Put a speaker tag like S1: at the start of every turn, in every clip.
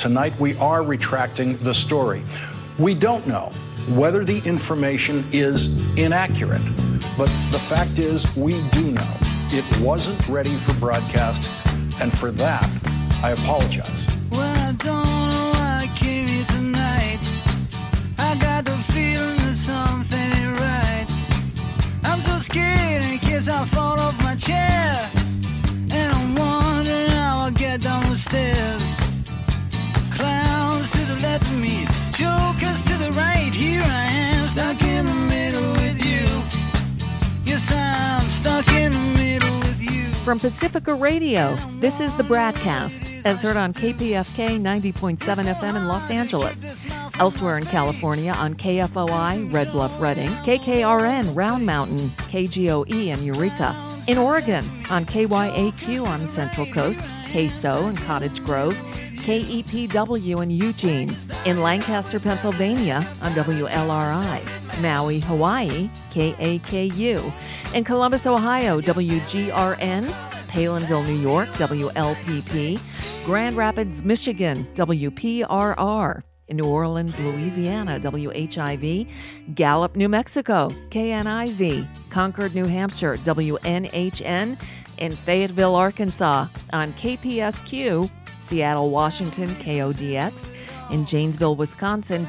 S1: tonight we are retracting the story. We don't know whether the information is inaccurate, but the fact is we do know it wasn't ready for broadcast, and for that, I apologize.
S2: Well, I don't know why I came here tonight. I got the feeling that something ain't right. I'm so scared in case I fall off my chair, and I'm wondering how I'll get down the stairs. Clowns to the left of me, jokers to the right. Here I am, stuck in the middle with you. Yes, I'm stuck in the middle with you.
S3: From Pacifica Radio, this is the Bradcast, as heard on KPFK 90.7 FM in Los Angeles. Elsewhere in California on KFOI, Red Bluff, Redding, KKRN, Round Mountain, KGOE, and Eureka. In Oregon on KYAQ on the Central Coast, KSO in Cottage Grove, KEPW in Eugene. In Lancaster, Pennsylvania on WLRI. Maui, Hawaii, KAKU. In Columbus, Ohio, WGRN. Palinville, New York, WLPP. Grand Rapids, Michigan, WPRR. In New Orleans, Louisiana, WHIV. Gallup, New Mexico, KNIZ. Concord, New Hampshire, WNHN. In Fayetteville, Arkansas, on KPSQ. Seattle, Washington, KODX. In Janesville, Wisconsin,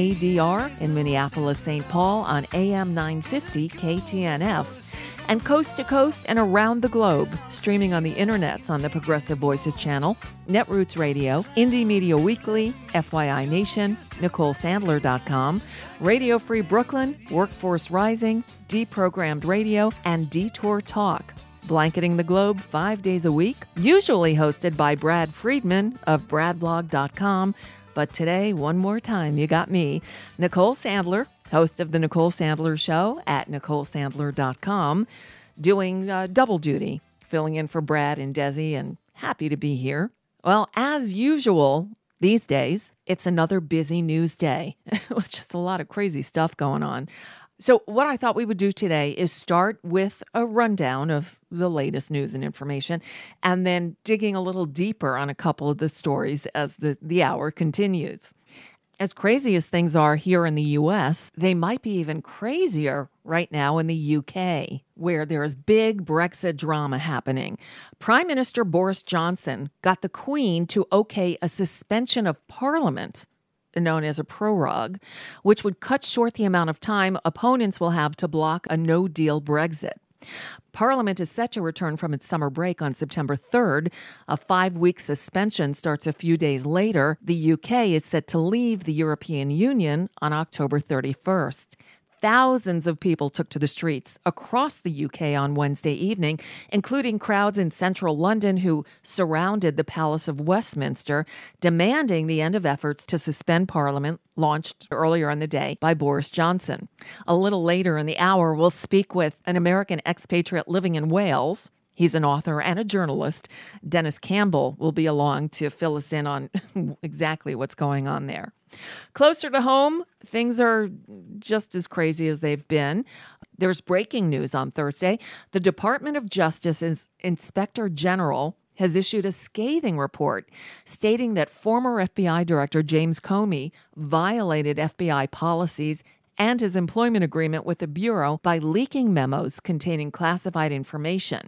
S3: WADR. In Minneapolis, St. Paul, on AM 950 KTNF. And coast to coast and around the globe, streaming on the internets on the Progressive Voices channel, Netroots Radio, Indie Media Weekly, FYI Nation, NicoleSandler.com, Radio Free Brooklyn, Workforce Rising, Deprogrammed Radio, and Detour Talk. Blanketing the globe 5 days a week, usually hosted by Brad Friedman of BradBlog.com. But today, one more time, you got me, Nicole Sandler, host of The Nicole Sandler Show at NicoleSandler.com, doing double duty, filling in for Brad and Desi, and happy to be here. Well, as usual these days, it's another busy news day with just a lot of crazy stuff going on. So what I thought we would do today is start with a rundown of the latest news and information, and then digging a little deeper on a couple of the stories as the hour continues. As crazy as things are here in the U.S., they might be even crazier right now in the U.K., where there is big Brexit drama happening. Prime Minister Boris Johnson got the Queen to okay a suspension of Parliament, known as a prorogue, which would cut short the amount of time opponents will have to block a no-deal Brexit. Parliament is set to return from its summer break on September 3rd. A 5-week suspension starts a few days later. The UK is set to leave the European Union on October 31st. Thousands of people took to the streets across the UK on Wednesday evening, including crowds in central London who surrounded the Palace of Westminster, demanding the end of efforts to suspend Parliament, launched earlier in the day by Boris Johnson. A little later in the hour, we'll speak with an American expatriate living in Wales. He's an author and a journalist. Dennis Campbell will be along to fill us in on exactly what's going on there. Closer to home, things are just as crazy as they've been. There's breaking news on Thursday. The Department of Justice's Inspector General has issued a scathing report stating that former FBI Director James Comey violated FBI policies and his employment agreement with the Bureau by leaking memos containing classified information.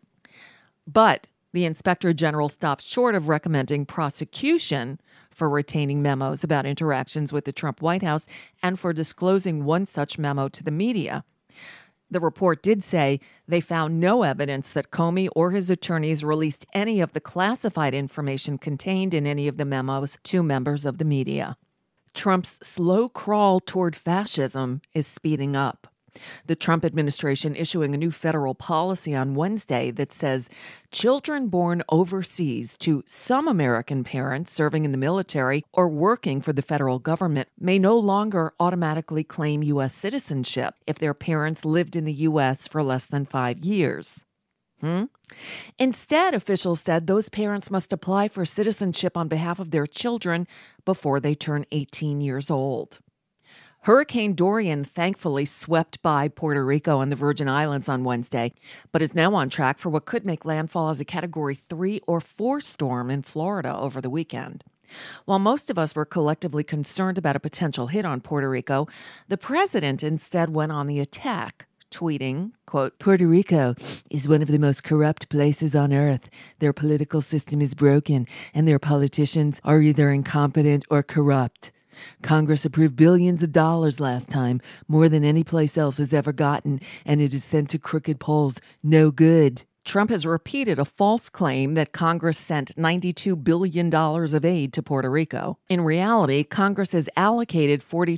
S3: But the Inspector General stopped short of recommending prosecution for retaining memos about interactions with the Trump White House and for disclosing one such memo to the media. The report did say they found no evidence that Comey or his attorneys released any of the classified information contained in any of the memos to members of the media. Trump's slow crawl toward fascism is speeding up. The Trump administration issuing a new federal policy on Wednesday that says children born overseas to some American parents serving in the military or working for the federal government may no longer automatically claim U.S. citizenship if their parents lived in the U.S. for less than 5 years. Instead, officials said those parents must apply for citizenship on behalf of their children before they turn 18 years old. Hurricane Dorian thankfully swept by Puerto Rico and the Virgin Islands on Wednesday, but is now on track for what could make landfall as a Category 3 or 4 storm in Florida over the weekend. While most of us were collectively concerned about a potential hit on Puerto Rico, the president instead went on the attack, tweeting, quote, "Puerto Rico is one of the most corrupt places on earth. Their political system is broken, and their politicians are either incompetent or corrupt. Congress approved billions of dollars last time, more than any place else has ever gotten, and it is sent to crooked polls. No good." Trump has repeated a false claim that Congress sent $92 billion of aid to Puerto Rico. In reality, Congress has allocated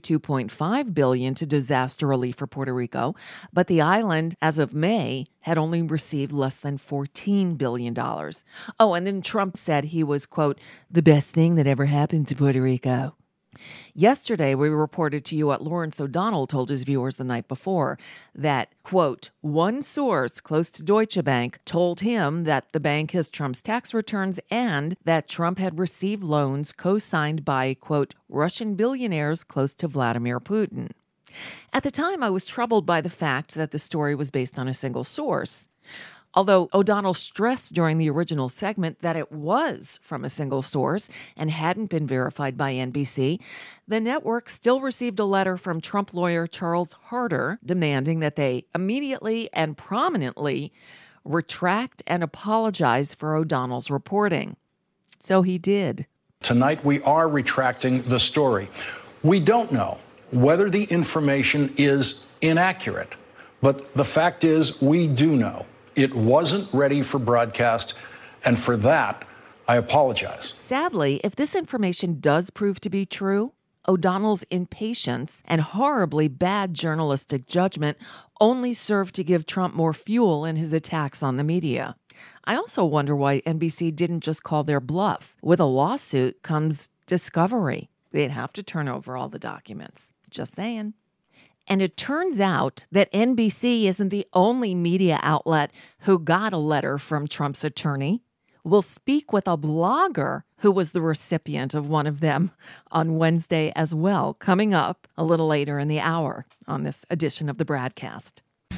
S3: $42.5 billion to disaster relief for Puerto Rico, but the island, as of May, had only received less than $14 billion. Oh, and then Trump said he was, quote, "the best thing that ever happened to Puerto Rico." Yesterday, we reported to you what Lawrence O'Donnell told his viewers the night before, that, quote, one source close to Deutsche Bank told him that the bank has Trump's tax returns and that Trump had received loans co-signed by, quote, Russian billionaires close to Vladimir Putin. At the time, I was troubled by the fact that the story was based on a single source. Although O'Donnell stressed during the original segment that it was from a single source and hadn't been verified by NBC, the network still received a letter from Trump lawyer Charles Harder demanding that they immediately and prominently retract and apologize for O'Donnell's reporting. So he did.
S1: Tonight, we are retracting the story. We don't know whether the information is inaccurate, but the fact is we do know. It wasn't ready for broadcast, and for that, I apologize.
S3: Sadly, if this information does prove to be true, O'Donnell's impatience and horribly bad journalistic judgment only serve to give Trump more fuel in his attacks on the media. I also wonder why NBC didn't just call their bluff. With a lawsuit comes discovery. They'd have to turn over all the documents. Just saying. And it turns out that NBC isn't the only media outlet who got a letter from Trump's attorney. We'll speak with a blogger who was the recipient of one of them on Wednesday as well, coming up a little later in the hour on this edition of the Bradcast.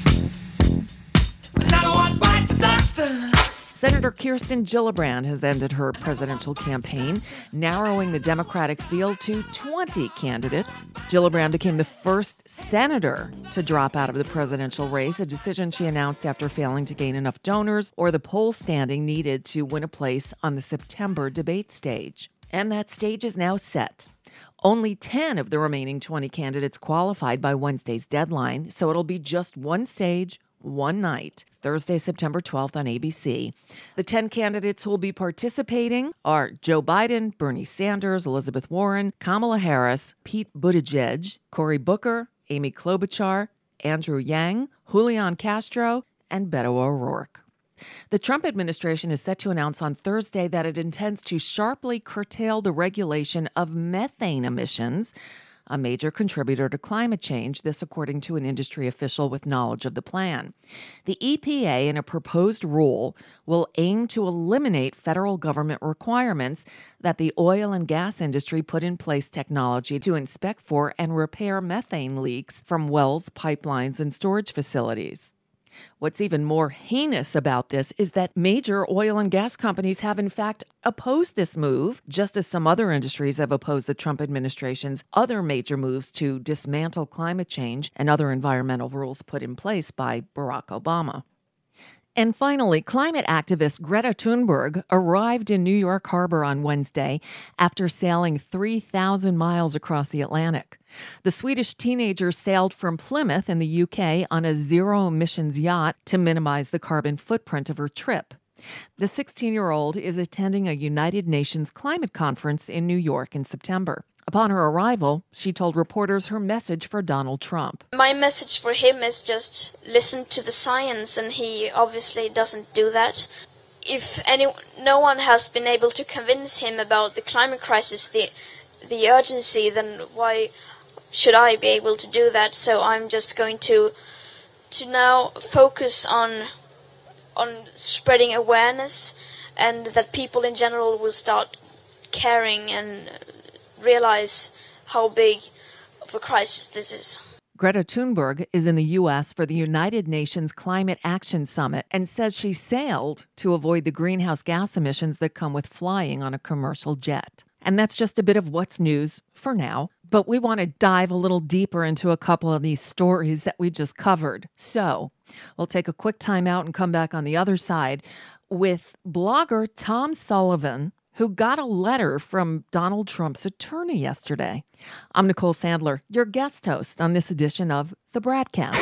S3: Another one bites the dust. Senator Kirsten Gillibrand has ended her presidential campaign, narrowing the Democratic field to 20 candidates. Gillibrand became the first senator to drop out of the presidential race, a decision she announced after failing to gain enough donors or the poll standing needed to win a place on the September debate stage. And that stage is now set. Only 10 of the remaining 20 candidates qualified by Wednesday's deadline, so it'll be just one stage, one night, Thursday, September 12th on ABC. The 10 candidates who will be participating are Joe Biden, Bernie Sanders, Elizabeth Warren, Kamala Harris, Pete Buttigieg, Cory Booker, Amy Klobuchar, Andrew Yang, Julian Castro, and Beto O'Rourke. The Trump administration is set to announce on Thursday that it intends to sharply curtail the regulation of methane emissions, a major contributor to climate change, this according to an industry official with knowledge of the plan. The EPA, in a proposed rule, will aim to eliminate federal government requirements that the oil and gas industry put in place technology to inspect for and repair methane leaks from wells, pipelines, and storage facilities. What's even more heinous about this is that major oil and gas companies have in fact opposed this move, just as some other industries have opposed the Trump administration's other major moves to dismantle climate change and other environmental rules put in place by Barack Obama. And finally, climate activist Greta Thunberg arrived in New York Harbor on Wednesday after sailing 3,000 miles across the Atlantic. The Swedish teenager sailed from Plymouth in the UK on a zero-emissions yacht to minimize the carbon footprint of her trip. The 16-year-old is attending a United Nations climate conference in New York in September. Upon her arrival, she told reporters her message for Donald Trump.
S4: My message for him is just listen to the science, and he obviously doesn't do that. If no one has been able to convince him about the climate crisis, the urgency, then why should I be able to do that? So I'm just going to now focus on spreading awareness, and that people in general will start caring and realize how big of a crisis this is.
S3: Greta Thunberg is in the U.S. for the United Nations Climate Action Summit and says she sailed to avoid the greenhouse gas emissions that come with flying on a commercial jet. And that's just a bit of what's news for now. But we want to dive a little deeper into a couple of these stories that we just covered. So we'll take a quick time out and come back on the other side with blogger Tom Sullivan, who got a letter from Donald Trump's attorney yesterday. I'm Nicole Sandler, your guest host on this edition of The Bradcast.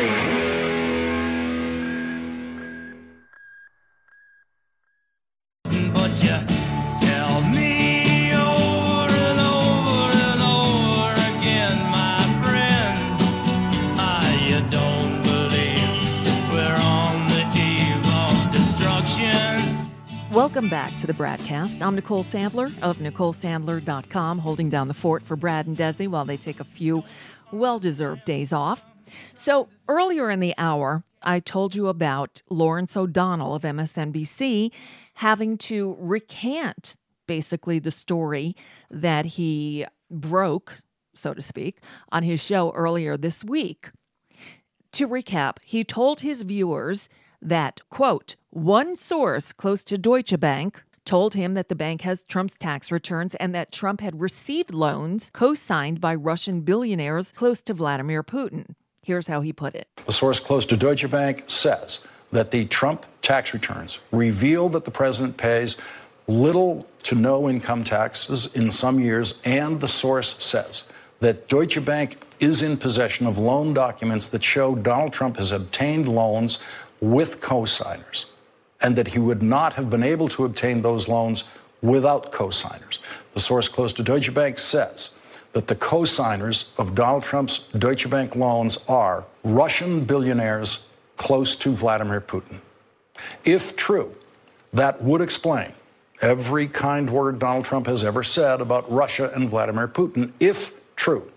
S2: But you tell me over and over and over again, my friend, you don't believe we're on the eve of destruction.
S3: Welcome back to the Bradcast. I'm Nicole Sandler of NicoleSandler.com, holding down the fort for Brad and Desi while they take a few well-deserved days off. So earlier in the hour, I told you about Lawrence O'Donnell of MSNBC having to recant basically the story that he broke, so to speak, on his show earlier this week. To recap, he told his viewers that, quote, one source close to Deutsche Bank told him that the bank has Trump's tax returns and that Trump had received loans co-signed by Russian billionaires close to Vladimir Putin. Here's how he put it.
S1: A source close to Deutsche Bank says that the Trump tax returns reveal that the president pays little to no income taxes in some years, and the source says that Deutsche Bank is in possession of loan documents that show Donald Trump has obtained loans with co-signers, and that he would not have been able to obtain those loans without co-signers. The source close to Deutsche Bank says that the co-signers of Donald Trump's Deutsche Bank loans are Russian billionaires close to Vladimir Putin. If true, that would explain every kind word Donald Trump has ever said about Russia and Vladimir Putin. If true,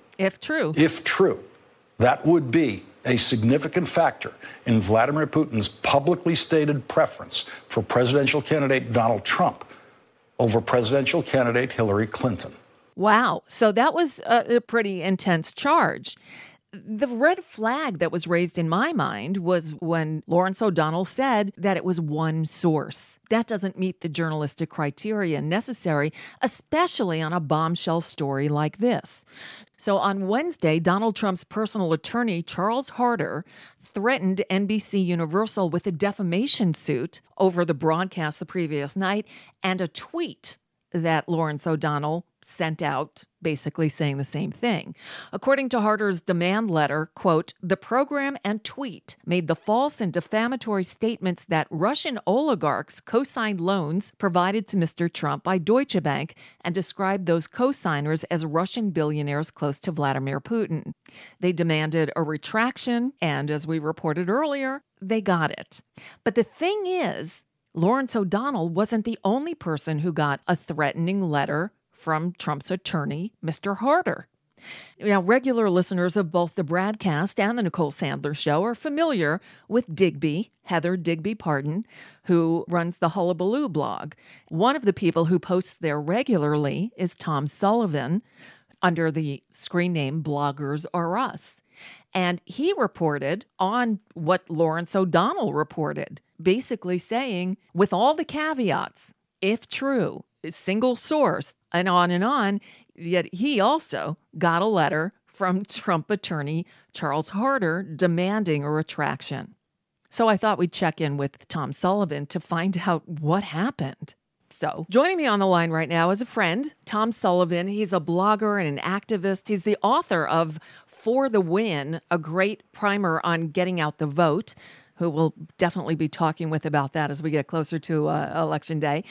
S1: that would be a significant factor in Vladimir Putin's publicly stated preference for presidential candidate Donald Trump over presidential candidate Hillary Clinton.
S3: Wow. So that was a pretty intense charge. The red flag that was raised in my mind was when Lawrence O'Donnell said that it was one source. That doesn't meet the journalistic criteria necessary, especially on a bombshell story like this. So on Wednesday, Donald Trump's personal attorney, Charles Harder, threatened NBC Universal with a defamation suit over the broadcast the previous night and a tweet that Lawrence O'Donnell sent out, basically saying the same thing. According to Harder's demand letter, quote, the program and tweet made the false and defamatory statements that Russian oligarchs co-signed loans provided to Mr. Trump by Deutsche Bank and described those co-signers as Russian billionaires close to Vladimir Putin. They demanded a retraction, and as we reported earlier, they got it. But the thing is, Lawrence O'Donnell wasn't the only person who got a threatening letter from Trump's attorney, Mr. Harder. Now, regular listeners of both the Bradcast and the Nicole Sandler Show are familiar with Digby, Heather Digby Pardon, who runs the Hullabaloo blog. One of the people who posts there regularly is Tom Sullivan, under the screen name Bloggers Are Us. And he reported on what Lawrence O'Donnell reported, basically saying, with all the caveats, if true, single source, and on, yet he also got a letter from Trump attorney Charles Harder demanding a retraction. So I thought we'd check in with Tom Sullivan to find out what happened. So joining me on the line right now is a friend, Tom Sullivan. He's a blogger and an activist. He's the author of For the Win, a great primer on getting out the vote, who we'll definitely be talking with about that as we get closer to Election Day.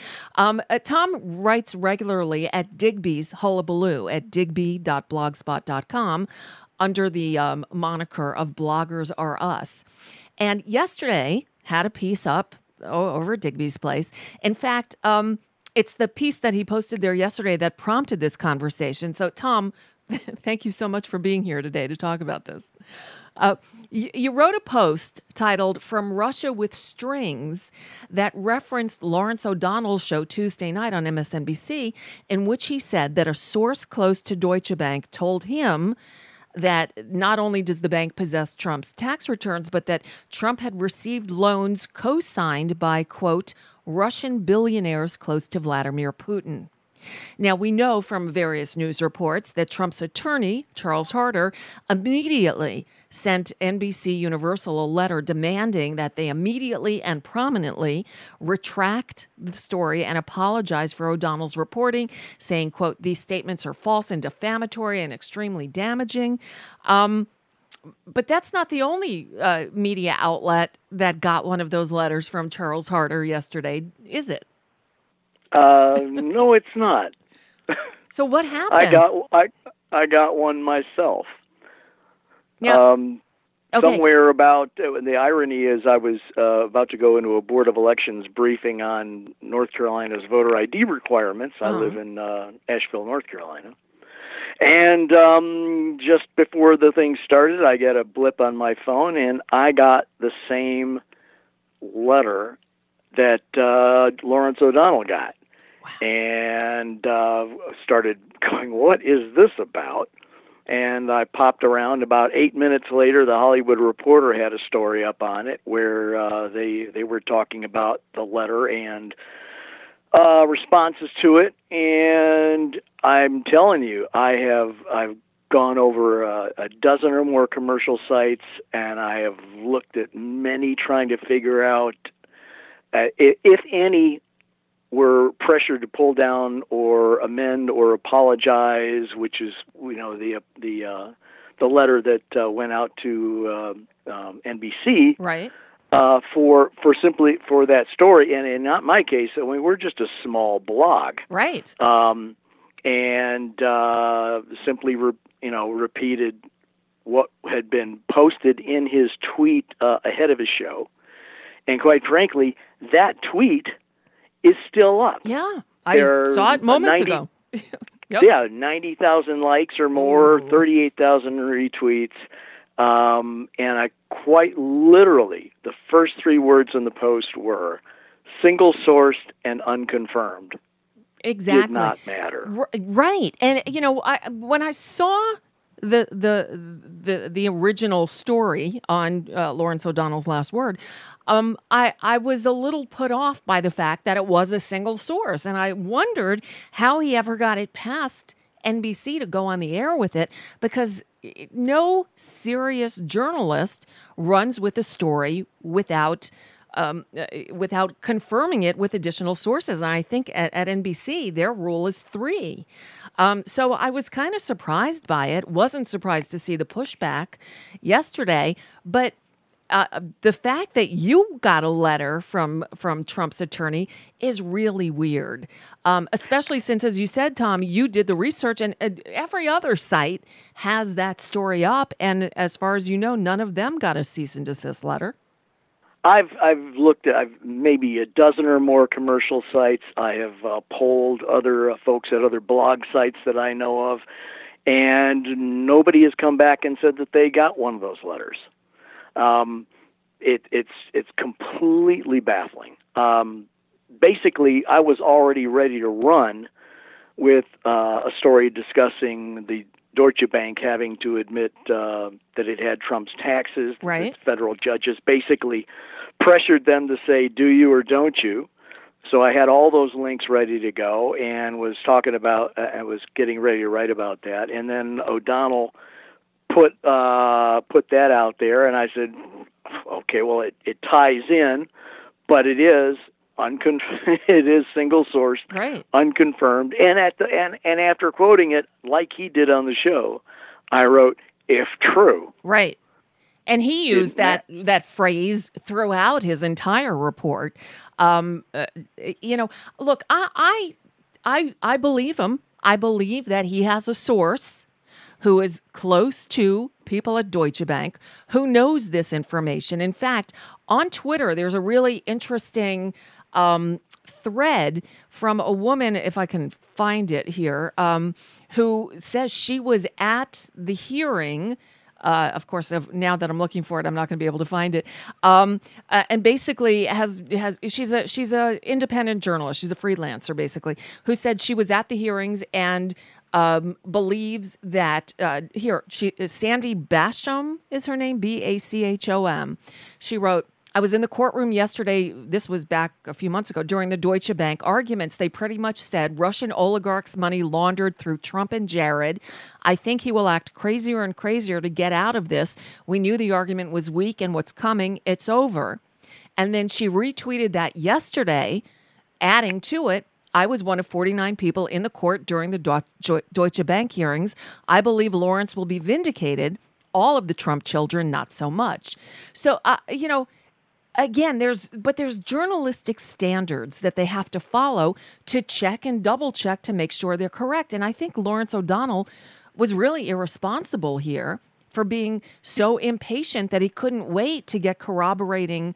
S3: Tom writes regularly at Digby's Hullabaloo at digby.blogspot.com under the moniker of Bloggers Are Us. And yesterday had a piece up over at Digby's place. In fact, it's the piece that he posted there yesterday that prompted this conversation. So, Tom, thank you so much for being here today to talk about this. You wrote a post titled From Russia with Strings that referenced Lawrence O'Donnell's show Tuesday night on MSNBC, in which he said that a source close to Deutsche Bank told him that not only does the bank possess Trump's tax returns, but that Trump had received loans co-signed by, quote, Russian billionaires close to Vladimir Putin. Now, we know from various news reports that Trump's attorney, Charles Harder, immediately sent NBC Universal a letter demanding that they immediately and prominently retract the story and apologize for O'Donnell's reporting, saying, quote, "These statements are false and defamatory and extremely damaging." But that's not the only media outlet that got one of those letters from Charles Harder yesterday, is it?
S5: No, it's not.
S3: So what happened?
S5: I got one myself.
S3: Yeah. Okay.
S5: Somewhere about the irony is I was about to go into a Board of Elections briefing on North Carolina's voter ID requirements. I live in Asheville, North Carolina. And just before the thing started, I get a blip on my phone, and I got the same letter that Lawrence O'Donnell got. Wow. And started going, what is this about? And I popped around. About 8 minutes later, the Hollywood Reporter had a story up on it where they were talking about the letter and responses to it. And I'm telling you, I've gone over a dozen or more commercial sites, and I have looked at many trying to figure out if any were pressured to pull down or amend or apologize, which is the letter that went out to NBC,
S3: right?
S5: For that story, and in not my case, I mean, we're just a small blog,
S3: right?
S5: And simply repeated what had been posted in his tweet ahead of his show, and quite frankly, that tweet is still up.
S3: Yeah, I saw it moments ago.
S5: Yep. Yeah, 90,000 likes or more, 38,000 retweets. And I quite literally, the first three words in the post were single-sourced and unconfirmed.
S3: Exactly.
S5: Did not matter.
S3: Right. And, when I saw the original story on Lawrence O'Donnell's last word, I was a little put off by the fact that it was a single source. And I wondered how he ever got it past NBC to go on the air with it, because no serious journalist runs with a story without confirming it with additional sources. And I think at NBC, their rule is 3. So I was kind of surprised by it. Wasn't surprised to see the pushback yesterday. But the fact that you got a letter from Trump's attorney is really weird, especially since, as you said, Tom, you did the research, and every other site has that story up. And as far as you know, none of them got a cease and desist letter.
S5: I've looked at maybe a dozen or more commercial sites. I have polled other folks at other blog sites that I know of, and nobody has come back and said that they got one of those letters. It's completely baffling. Basically, I was already ready to run with a story discussing the Deutsche Bank having to admit that it had Trump's taxes.
S3: Right.
S5: The federal judges basically pressured them to say, do you or don't you? So I had all those links ready to go and was talking about, I was getting ready to write about that. And then O'Donnell put that out there, and I said, okay, well, it ties in, but it is it is single sourced,
S3: right,
S5: unconfirmed, and and after quoting it like he did on the show, I wrote, if true.
S3: Right. And he used that phrase throughout his entire report. Look, I believe him. I believe that he has a source who is close to people at Deutsche Bank who knows this information. In fact, on Twitter, there's a really interesting thread from a woman, if I can find it here, who says she was at the hearing. Of course, now that I'm looking for it, I'm not going to be able to find it. And basically, she's a independent journalist. She's a freelancer, basically, who said she was at the hearings and believes that Sandy Basham is her name, Bachom. She wrote, I was in the courtroom yesterday. This was back a few months ago during the Deutsche Bank arguments. They pretty much said Russian oligarchs' money laundered through Trump and Jared. I think he will act crazier and crazier to get out of this. We knew the argument was weak and what's coming, it's over. And then she retweeted that yesterday, adding to it, I was one of 49 people in the court during the Deutsche Bank hearings. I believe Lawrence will be vindicated. All of the Trump children, not so much. So, again, there's journalistic standards that they have to follow to check and double check to make sure they're correct. And I think Lawrence O'Donnell was really irresponsible here for being so impatient that he couldn't wait to get corroborating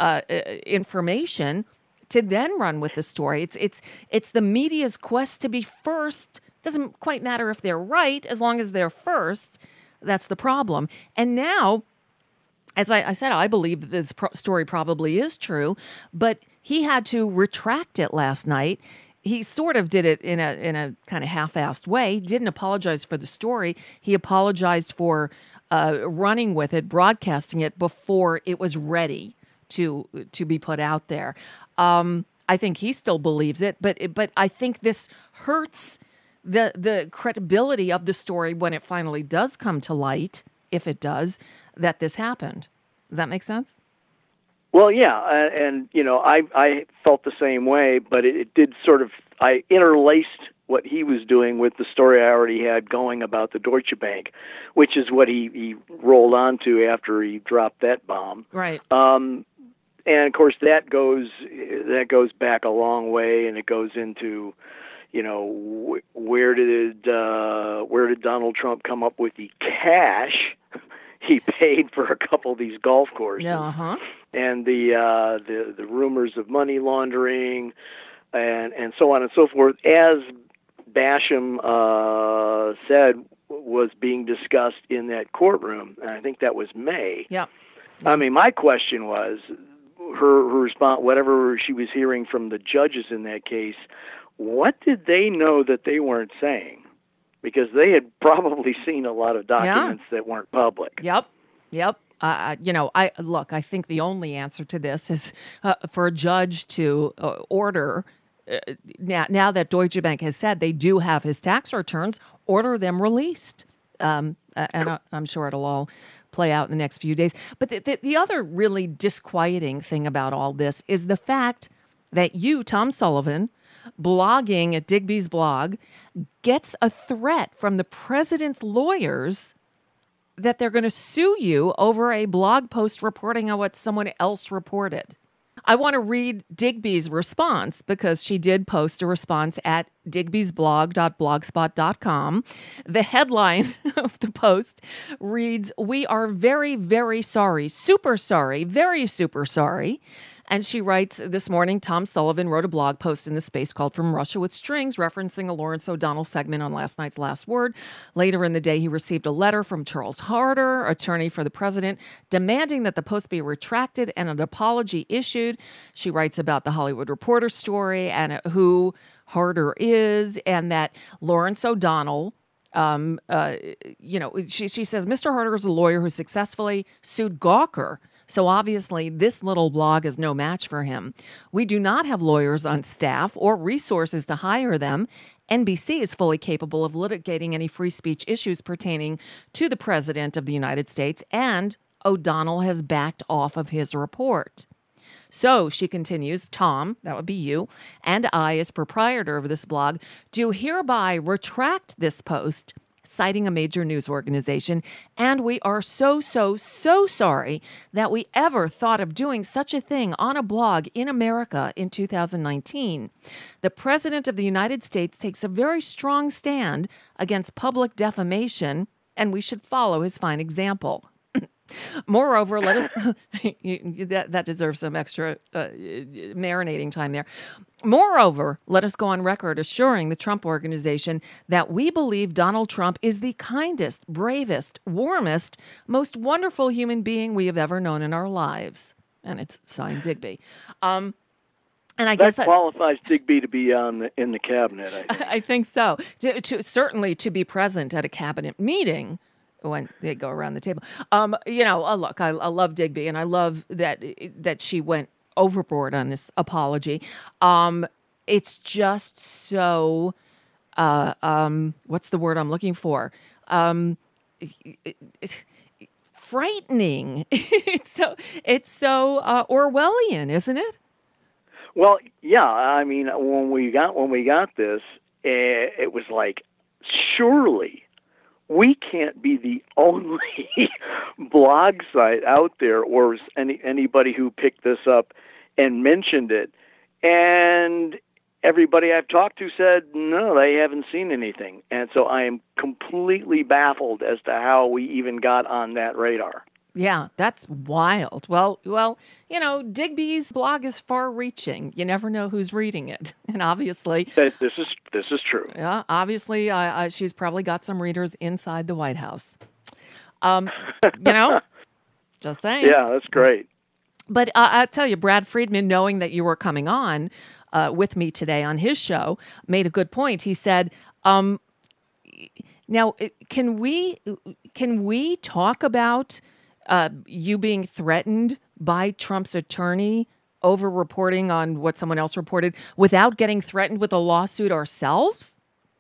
S3: information to then run with the story. It's the media's quest to be first. Doesn't quite matter if they're right, as long as they're first. That's the problem. And now, as I said, I believe this story probably is true, but he had to retract it last night. He sort of did it in a kind of half-assed way. He didn't apologize for the story. He apologized for running with it, broadcasting it before it was ready to be put out there. I think he still believes it, but I think this hurts the credibility of the story when it finally does come to light, if it does, that this happened. Does that make sense?
S5: Well, yeah, and I felt the same way, but it did sort of, I interlaced what he was doing with the story I already had going about the Deutsche Bank, which is what he rolled onto after he dropped that bomb.
S3: Right.
S5: And of course that goes back a long way, and it goes into, where did Donald Trump come up with the cash he paid for a couple of these golf courses?
S3: Yeah,
S5: and the rumors of money laundering, and so on and so forth, as Basham said was being discussed in that courtroom, and I think that was May.
S3: Yeah.
S5: I mean, my question was, her response, whatever she was hearing from the judges in that case, what did they know that they weren't saying? Because they had probably seen a lot of documents that weren't public.
S3: Yep. I think the only answer to this is for a judge to order, now that Deutsche Bank has said they do have his tax returns, order them released. And I'm sure it'll all play out in the next few days. But the other really disquieting thing about all this is the fact that you, Tom Sullivan, blogging at Digby's blog, gets a threat from the president's lawyers that they're going to sue you over a blog post reporting on what someone else reported. I want to read Digby's response because she did post a response at digbysblog.blogspot.com. The headline of the post reads, "We are very, very sorry, super sorry, very super sorry." And she writes, this morning, Tom Sullivan wrote a blog post in the space called From Russia with Strings, referencing a Lawrence O'Donnell segment on last night's Last Word. Later in the day, he received a letter from Charles Harder, attorney for the president, demanding that the post be retracted and an apology issued. She writes about the Hollywood Reporter story and who Harder is, and that Lawrence O'Donnell, she says, Mr. Harder is a lawyer who successfully sued Gawker. So obviously, this little blog is no match for him. We do not have lawyers on staff or resources to hire them. NBC is fully capable of litigating any free speech issues pertaining to the President of the United States, and O'Donnell has backed off of his report. So, she continues, Tom, that would be you, and I, as proprietor of this blog, do hereby retract this post, citing a major news organization, and we are so sorry that we ever thought of doing such a thing on a blog in America in 2019. The President of the United States takes a very strong stand against public defamation, and we should follow his fine example. Moreover, let us that deserves some extra marinating time there. Moreover, let us go on record assuring the Trump Organization that we believe Donald Trump is the kindest, bravest, warmest, most wonderful human being we have ever known in our lives. And it's signed Digby. And I guess
S5: that qualifies Digby to be in the cabinet.
S3: I think so. Certainly to be present at a cabinet meeting. when they go around the table. Look, I love Digby, and I love that she went overboard on this apology. It's just so, what's the word I'm looking for? It's frightening. It's so Orwellian, isn't it?
S5: Well, yeah. I mean, when we got this, it was like, surely we can't be the only blog site out there, or anybody who picked this up and mentioned it. And everybody I've talked to said, no, they haven't seen anything. And so I am completely baffled as to how we even got on that radar.
S3: Yeah, that's wild. Well, Digby's blog is far-reaching. You never know who's reading it, and obviously,
S5: this is true.
S3: Yeah, obviously, she's probably got some readers inside the White House. Just saying.
S5: Yeah, that's great.
S3: But I tell you, Brad Friedman, knowing that you were coming on with me today on his show, made a good point. He said, "Now, can we talk about?" You being threatened by Trump's attorney over reporting on what someone else reported without getting threatened with a lawsuit ourselves?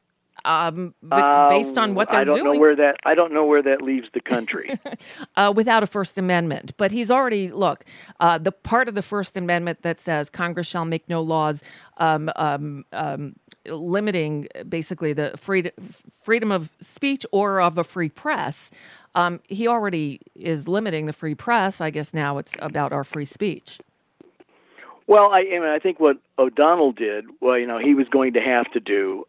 S3: Based on what they're doing.
S5: I don't know where that leaves the country.
S3: Without a First Amendment. But he's already, the part of the First Amendment that says Congress shall make no laws limiting basically the freedom of speech or of a free press. He already is limiting the free press. I guess now it's about our free speech.
S5: Well, I think what O'Donnell did, he was going to have to do.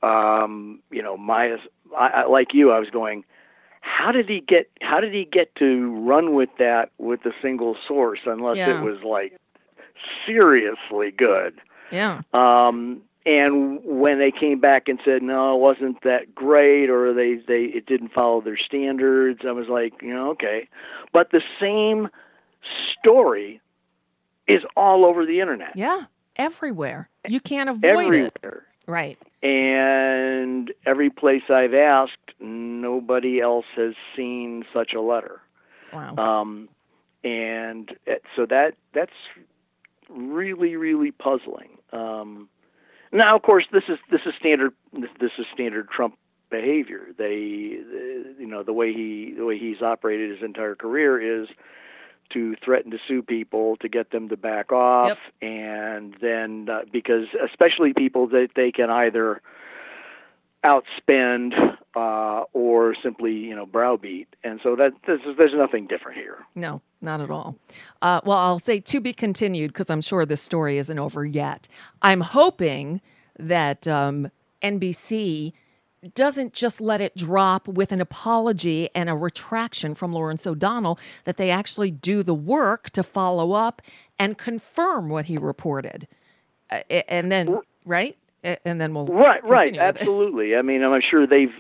S5: Like you, I was going, how did he get to run with that with a single source unless it was like seriously good?
S3: Yeah.
S5: And when they came back and said no, it wasn't that great, or it didn't follow their standards, I was like, okay. But the same story is all over the internet.
S3: Yeah, everywhere. You can't avoid it. Right.
S5: And every place I've asked, nobody else has seen such a letter.
S3: Wow.
S5: And so that's really, really puzzling. Now, of course, this is standard Trump behavior. The way he's operated his entire career is to threaten to sue people to get them to back off, and then because especially people that they can either outspend or simply browbeat, and so there's nothing different here.
S3: No, not at all. Well, I'll say to be continued because I'm sure this story isn't over yet. I'm hoping that NBC doesn't just let it drop with an apology and a retraction from Lawrence O'Donnell, that they actually do the work to follow up and confirm what he reported. And then, right? And then we'll
S5: right, absolutely. I mean, I'm sure there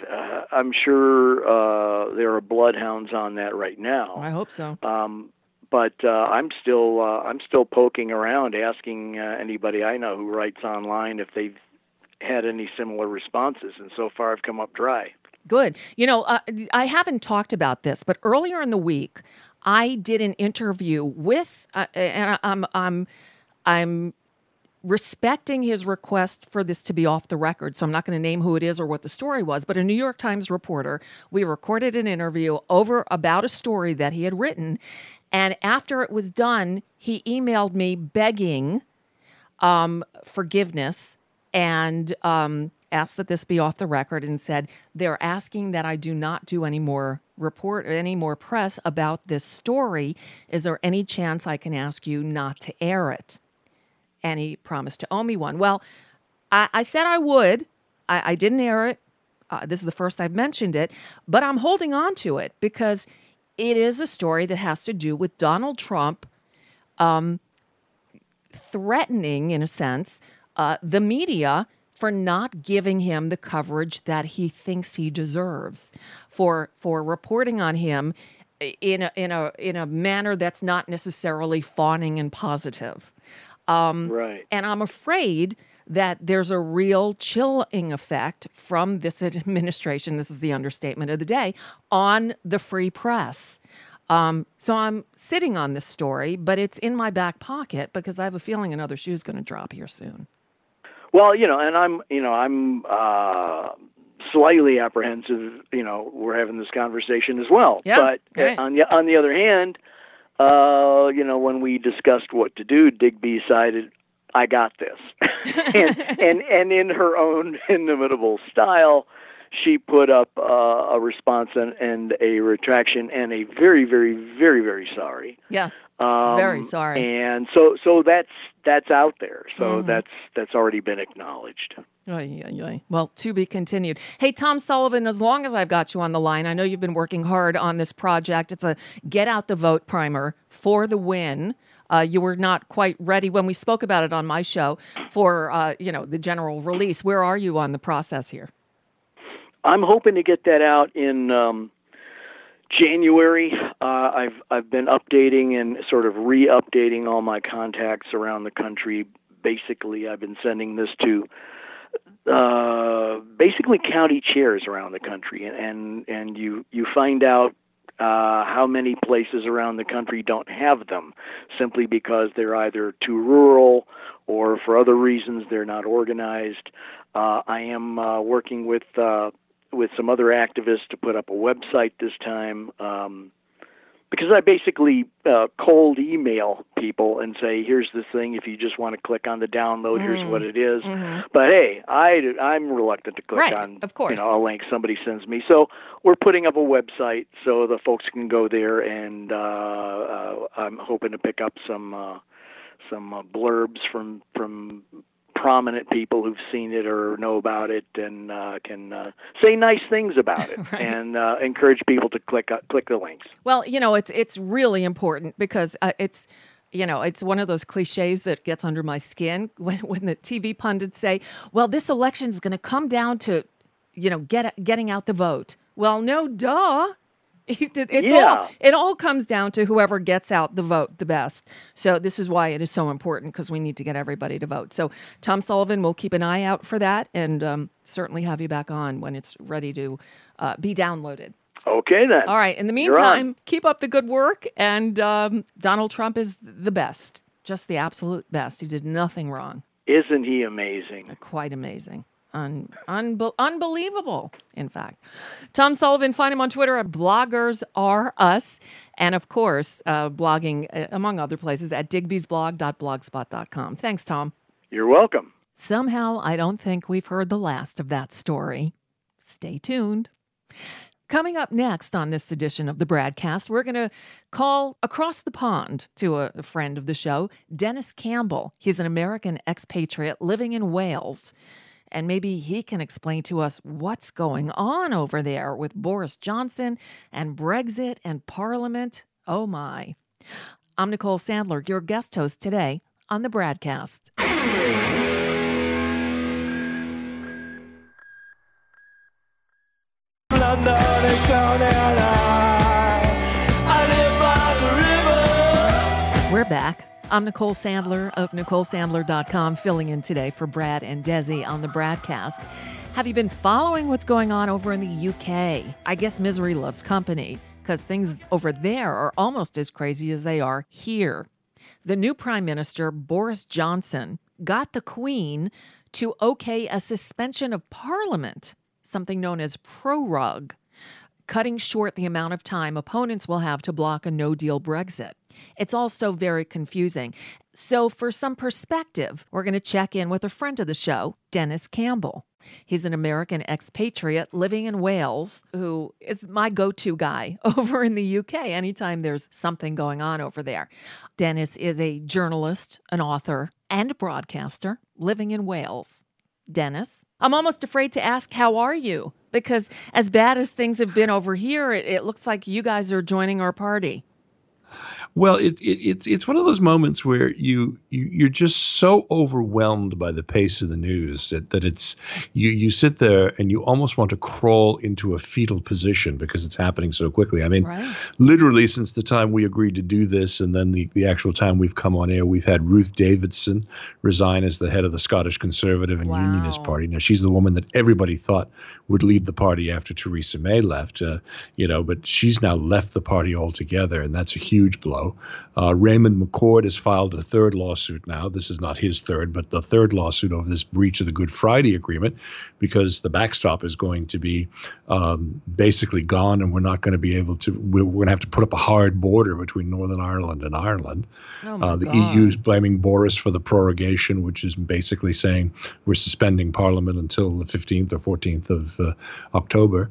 S5: are bloodhounds on that right now.
S3: I hope so.
S5: But I'm still poking around, asking anybody I know who writes online if they've had any similar responses, and so far I've come up dry.
S3: Good. I haven't talked about this, but earlier in the week, I did an interview with, and I'm respecting his request for this to be off the record, so I'm not going to name who it is or what the story was, but a New York Times reporter, we recorded an interview about a story that he had written, and after it was done, he emailed me begging forgiveness and asked that this be off the record, and said, they're asking that I do not do any more press about this story. Is there any chance I can ask you not to air it? And he promised to owe me one. Well, I said I would. I didn't air it. This is the first I've mentioned it, but I'm holding on to it because it is a story that has to do with Donald Trump threatening, in a sense, the media for not giving him the coverage that he thinks he deserves, for reporting on him in a manner that's not necessarily fawning and positive.
S5: Right.
S3: And I'm afraid that there's a real chilling effect from this administration, this is the understatement of the day, on the free press. So I'm sitting on this story, but it's in my back pocket because I have a feeling another shoe's going to drop here soon.
S5: Well, and I'm slightly apprehensive. We're having this conversation as well.
S3: Yeah,
S5: but
S3: right.
S5: on the other hand, when we discussed what to do, Digby decided, I got this, and in her own inimitable style, she put up a response and a retraction and a very, very, very, very sorry.
S3: Yes, very sorry.
S5: And so that's out there. So that's already been acknowledged.
S3: Well, to be continued. Hey, Tom Sullivan, as long as I've got you on the line, I know you've been working hard on this project. It's a Get Out the Vote primer for the win. You were not quite ready when we spoke about it on my show for, the general release. Where are you on the process here?
S5: I'm hoping to get that out in January. I've been updating and sort of re-updating all my contacts around the country. Basically, I've been sending this to basically county chairs around the country, and you find out how many places around the country don't have them, simply because they're either too rural or for other reasons they're not organized. I am working with some other activists to put up a website this time, because I basically cold email people and say, here's this thing, if you just want to click on the download, here's what it is. Mm-hmm. But hey, I'm reluctant to click on
S3: of course.
S5: A link somebody sends me. So we're putting up a website so the folks can go there, and I'm hoping to pick up some blurbs from prominent people who've seen it or know about it, and can say nice things about it, right. And encourage people to click the links.
S3: Well, it's really important because it's one of those cliches that gets under my skin when the TV pundits say, well, this election is going to come down to, getting out the vote. Well, no, duh. It all comes down to whoever gets out the vote the best. So this is why it is so important, because we need to get everybody to vote. So Tom Sullivan, will keep an eye out for that, and certainly have you back on when it's ready to be downloaded.
S5: Okay, then.
S3: All right. In the meantime, keep up the good work. And Donald Trump is the best, just the absolute best. He did nothing wrong.
S5: Isn't he amazing?
S3: Quite amazing. Unbelievable, in fact. Tom Sullivan, find him on Twitter at BloggersRUs, and of course, blogging, among other places, at digbysblog.blogspot.com. Thanks, Tom.
S5: You're welcome.
S3: Somehow, I don't think we've heard the last of that story. Stay tuned. Coming up next on this edition of the Bradcast, we're going to call across the pond to a friend of the show, Dennis Campbell. He's an American expatriate living in Wales. And maybe he can explain to us what's going on over there with Boris Johnson and Brexit and Parliament. Oh, my. I'm Nicole Sandler, your guest host today on the Bradcast.
S2: London is drowning I live by the river.
S3: We're back. I'm Nicole Sandler of NicoleSandler.com, filling in today for Brad and Desi on the Bradcast. Have you been following what's going on over in the UK? I guess misery loves company, because things over there are almost as crazy as they are here. The new Prime Minister, Boris Johnson, got the Queen to okay a suspension of Parliament, something known as prorogue, cutting short the amount of time opponents will have to block a no-deal Brexit. It's also very confusing. So for some perspective, we're going to check in with a friend of the show, Dennis Campbell. He's an American expatriate living in Wales who is my go-to guy over in the UK anytime there's something going on over there. Dennis is a journalist, an author, and a broadcaster living in Wales. Dennis, I'm almost afraid to ask, how are you? Because as bad as things have been over here, it looks like you guys are joining our party.
S6: Well, it's one of those moments where you're just so overwhelmed by the pace of the news that it's you sit there and you almost want to crawl into a fetal position because it's happening so quickly. I mean,
S3: Right.
S6: literally since the time we agreed to do this and then the actual time we've come on air, we've had Ruth Davidson resign as the head of the Scottish Conservative and
S3: Wow.
S6: Unionist Party. Now, she's the woman that everybody thought would lead the party after Theresa May left, but she's now left the party altogether, and that's a huge blow. Raymond McCord has filed a third lawsuit now. This is not his third, but the third lawsuit over this breach of the Good Friday Agreement, because the backstop is going to be basically gone, and we're not going to be able to. We're going to have to put up a hard border between Northern Ireland and Ireland.
S3: Oh my
S6: The
S3: God.
S6: EU is blaming Boris for the prorogation, which is basically saying we're suspending Parliament until the 15th or 14th of October.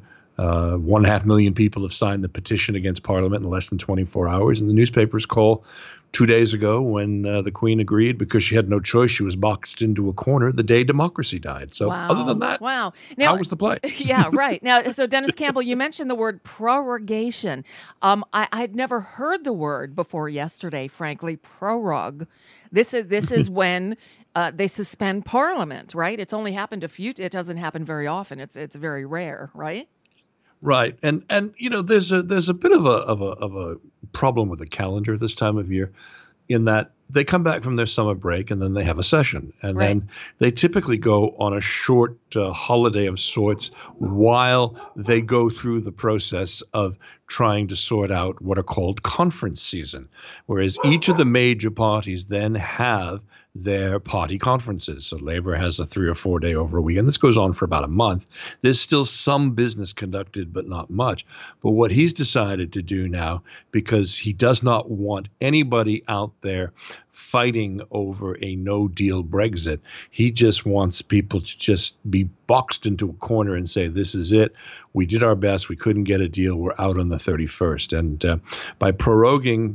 S6: 1.5 million people have signed the petition against Parliament in less than 24 hours. And the newspapers call 2 days ago when the Queen agreed because she had no choice. She was boxed into a corner the day democracy died. So
S3: Wow.
S6: other than that,
S3: Wow.
S6: how was the play?
S3: Yeah, right. Now, so Dennis Campbell, you mentioned the word prorogation. I had never heard the word before yesterday, frankly, prorogue. This is when they suspend Parliament, right? It's only happened it doesn't happen very often. It's very rare, right?
S6: Right, and there's a bit of a problem with the calendar this time of year, in that they come back from their summer break and then they have a session, and
S3: Right.
S6: then they typically go on a short holiday of sorts while they go through the process of trying to sort out what are called conference season, whereas each of the major parties then have their party conferences. So Labour has a 3 or 4 day over a weekend. This goes on for about a month. There's still some business conducted, but not much. But what he's decided to do now, because he does not want anybody out there fighting over a no-deal Brexit, he just wants people to just be boxed into a corner and say, this is it. We did our best. We couldn't get a deal. We're out on the 31st. And by proroguing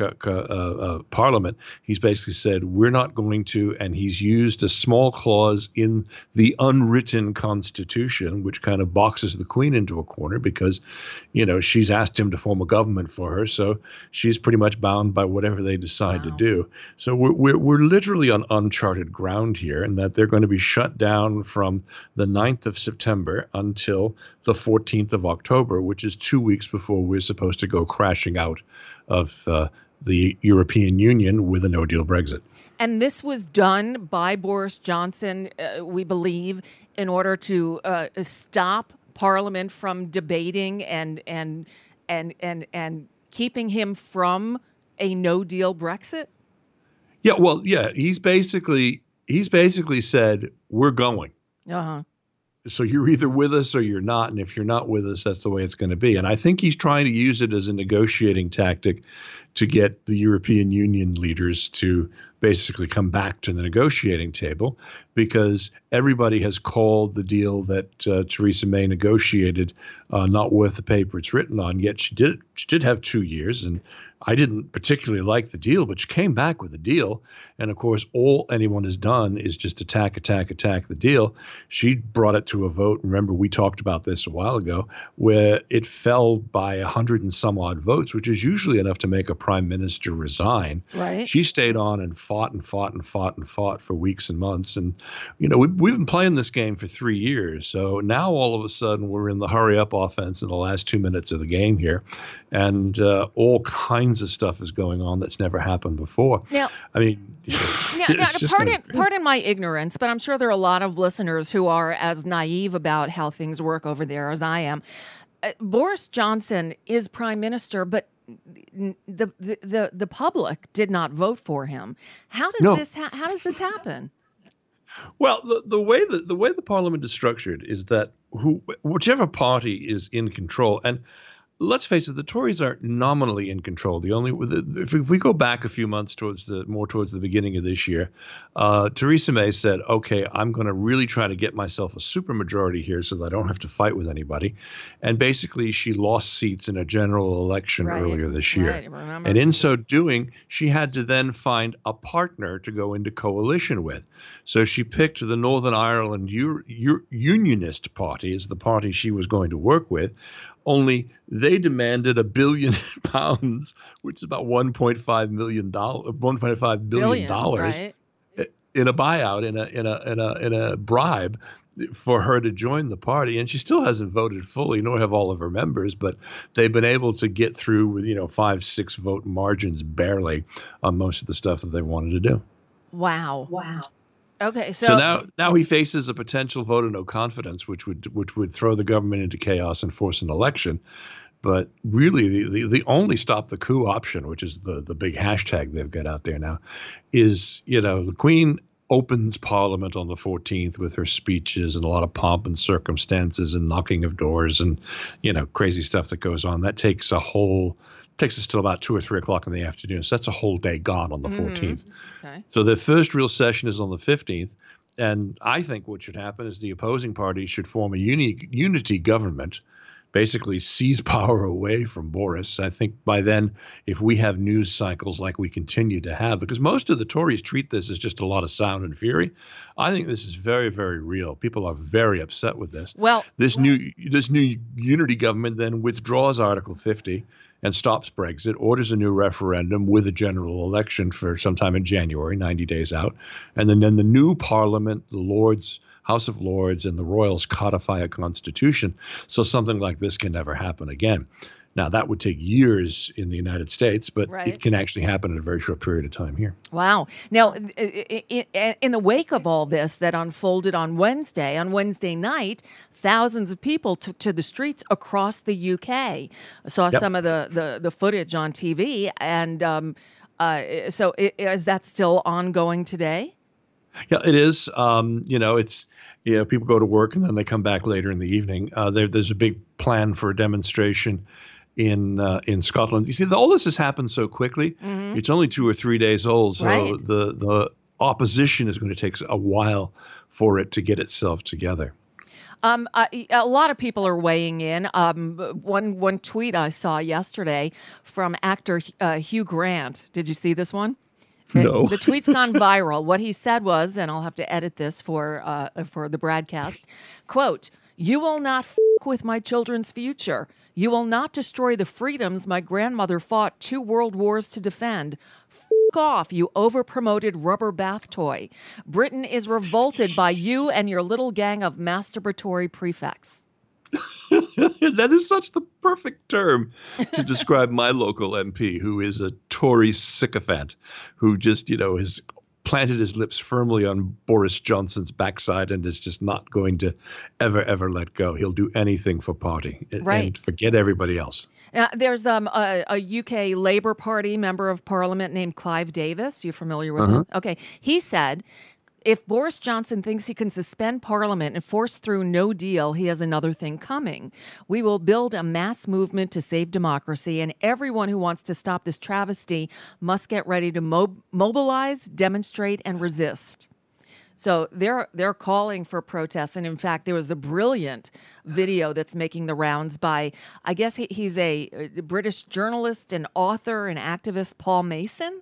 S6: Parliament, he's basically said, we're not going to, and he's used a small clause in the unwritten Constitution, which kind of boxes the Queen into a corner because, she's asked him to form a government for her. So she's pretty much bound by whatever they decide to do. So we're literally on uncharted ground here, and that they're going to be shut down from the 9th of September until the 14th of October, which is 2 weeks before we're supposed to go crashing out of the European Union with a no-deal Brexit.
S3: And this was done by Boris Johnson, we believe, in order to stop Parliament from debating and keeping him from a no-deal Brexit.
S6: Yeah, well, yeah, he's basically said we're going.
S3: Uh-huh.
S6: So you're either with us or you're not, and if you're not with us, that's the way it's going to be. And I think he's trying to use it as a negotiating tactic to get the European Union leaders to basically come back to the negotiating table, because everybody has called the deal that Theresa May negotiated not worth the paper it's written on. Yet she did have 2 years, and I didn't particularly like the deal, but she came back with a deal. And of course, all anyone has done is just attack the deal. She brought it to a vote. Remember, we talked about this a while ago, where it fell by 100 and some odd votes, which is usually enough to make a prime minister resign.
S3: Right.
S6: She stayed on and fought for weeks and months. And, we've been playing this game for 3 years. So now all of a sudden we're in the hurry up offense in the last 2 minutes of the game here. And all kinds of stuff is going on that's never happened before.
S3: Now,
S6: I mean,
S3: pardon my ignorance, but I'm sure there are a lot of listeners who are as naive about how things work over there as I am. Boris Johnson is prime minister, but the public did not vote for him. How does this happen?
S6: Well, the way the parliament is structured is that whichever party is in control, and let's face it, the Tories are nominally in control. If we go back a few months towards the beginning of this year, Theresa May said, "Okay, I'm going to really try to get myself a supermajority here so that I don't have to fight with anybody." And basically, she lost seats in a general election earlier this year.
S3: Right, remember.
S6: And in so doing, she had to then find a partner to go into coalition with. So she picked the Northern Ireland Unionist Party as the party she was going to work with. only they demanded £1 billion, which is about $1.5 billion
S3: right?
S6: in a buyout, in a bribe for her to join the party. And she still hasn't voted fully, nor have all of her members, but they've been able to get through with 5-6 vote margins barely on most of the stuff that they wanted to do.
S3: Wow. Okay,
S6: so now he faces a potential vote of no confidence, which would throw the government into chaos and force an election. But really, the only stop the coup option, which is the big hashtag they've got out there now, is the Queen opens Parliament on the 14th with her speeches and a lot of pomp and circumstances and knocking of doors and crazy stuff that goes on. That takes us till about 2 or 3 o'clock in the afternoon. So that's a whole day gone on the 14th.
S3: Okay.
S6: So the first real session is on the 15th. And I think what should happen is the opposing party should form a unity government, basically seize power away from Boris. I think by then, if we have news cycles like we continue to have, because most of the Tories treat this as just a lot of sound and fury, I think this is very, very real. People are very upset with this.
S3: Well,
S6: this new unity government then withdraws Article 50 and stops Brexit, orders a new referendum with a general election for sometime in January, 90 days out. And then the new Parliament, the Lords, House of Lords, and the Royals codify a constitution. So something like this can never happen again. Now, that would take years in the United States, but it can actually happen in a very short period of time here.
S3: Wow. Now, in the wake of all this that unfolded on Wednesday night, thousands of people took to the streets across the UK. I saw some of the footage on TV. And so is that still ongoing today?
S6: Yeah, it is. It's people go to work and then they come back later in the evening. There's a big plan for a demonstration in Scotland. You see, all this has happened so quickly. Mm-hmm. It's only 2 or 3 days old, so the opposition is going to take a while for it to get itself together.
S3: A lot of people are weighing in. One tweet I saw yesterday from actor Hugh Grant. Did you see this one?
S6: No.
S3: The tweet's gone viral. What he said was, and I'll have to edit this for the broadcast, quote, "You will not f*** with my children's future. You will not destroy the freedoms my grandmother fought 2 world wars to defend. F*** off, you over-promoted rubber bath toy. Britain is revolted by you and your little gang of masturbatory prefects."
S6: That is such the perfect term to describe my local MP, who is a Tory sycophant, who just, has planted his lips firmly on Boris Johnson's backside and is just not going to ever let go. He'll do anything for party and forget everybody else.
S3: Now, there's a UK Labour Party member of Parliament named Clive Davis. You familiar with him? Okay. He said, if Boris Johnson thinks he can suspend Parliament and force through no deal, he has another thing coming. We will build a mass movement to save democracy, and everyone who wants to stop this travesty must get ready to mobilize, demonstrate, and resist. So they're calling for protests, and in fact, there was a brilliant video that's making the rounds by, I guess he's a British journalist and author and activist, Paul Mason.